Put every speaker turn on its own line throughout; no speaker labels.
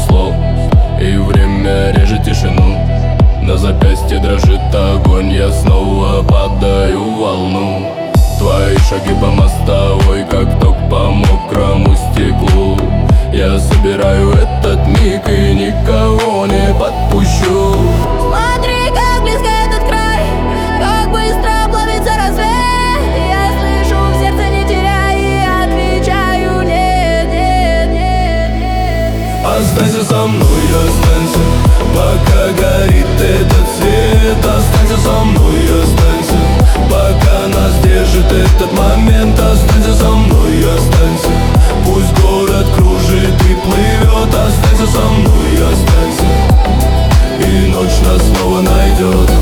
слов, и время режет тишину. На запястье дрожит огонь, я снова падаю в волну. Твои шаги по мостовой, как ток по мокрому стеклу. Я собираю этот миг и никого не подпущу.
Смотри, как близко этот край, как быстро плавится рассвет. Я слышу в сердце, не теряя, и отвечаю нет, нет, нет, нет, нет.
Останься со мной, останься, пока горит этот свет. Останься со мной, останься, пока нас держит этот момент. Останься со мной, останься, пусть город кружит и плывет. Останься со мной, останься, и ночь нас снова найдет.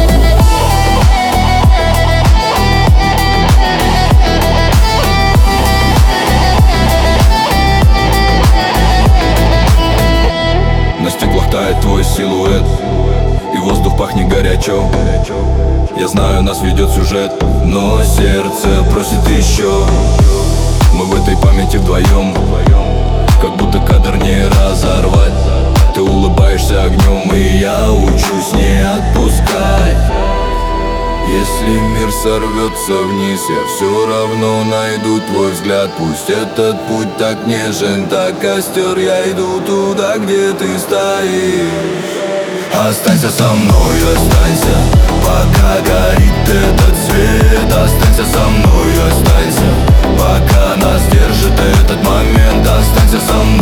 На стеклах тает твой силуэт, и воздух пахнет горячо. Я знаю, нас ведет сюжет, но сердце просит еще. Мы в этой памяти вдвоем, как будто кадр не разорвать. Ты улыбаешься огнем, и я учусь не отпускать. Если мир сорвется вниз, я все равно найду твой взгляд. Пусть этот путь так нежен, так остер, я иду туда, где ты стоишь. Останься со мной, останься, пока горит этот свет. Останься со мной, останься, пока нас держит этот момент. Останься со мной.